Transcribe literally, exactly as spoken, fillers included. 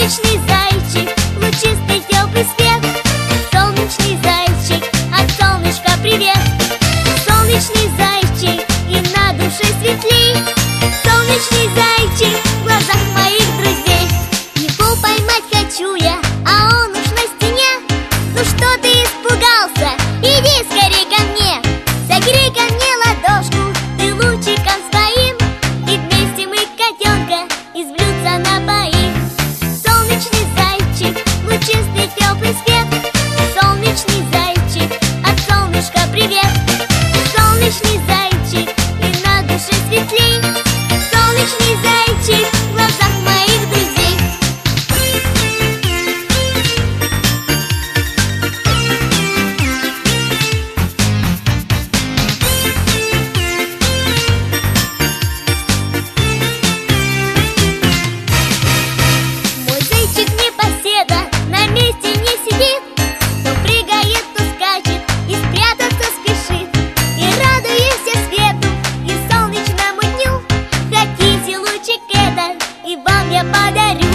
Солнечный зайчик, лучистый теплый свет. Солнечный зайчик, от солнышка привет. Солнечный зайчик, и на душе светлей. Солнечный зайчик в глазах моих друзей. Его поймать хочу я, а он уж на стене. Ну что ты испугался? Иди скорей ко мне. Согрей ко мне ладошку ты лучиком своим, и вместе мы котенка из блюдца напоим. Солнечный зайчик, лучистый теплый свет. Солнечный зайчик, от солнышка привет. Солнечный зайчик, и на душе светлей. Солнечный зайчик в глазах моих друзей. Мой зайчик непоседа на месте не сидит. То прыгает, то скачет и спрятаться спешит. И радуюсь я свету и солнечному дню. Хотите лучик этот, и вам я подарю.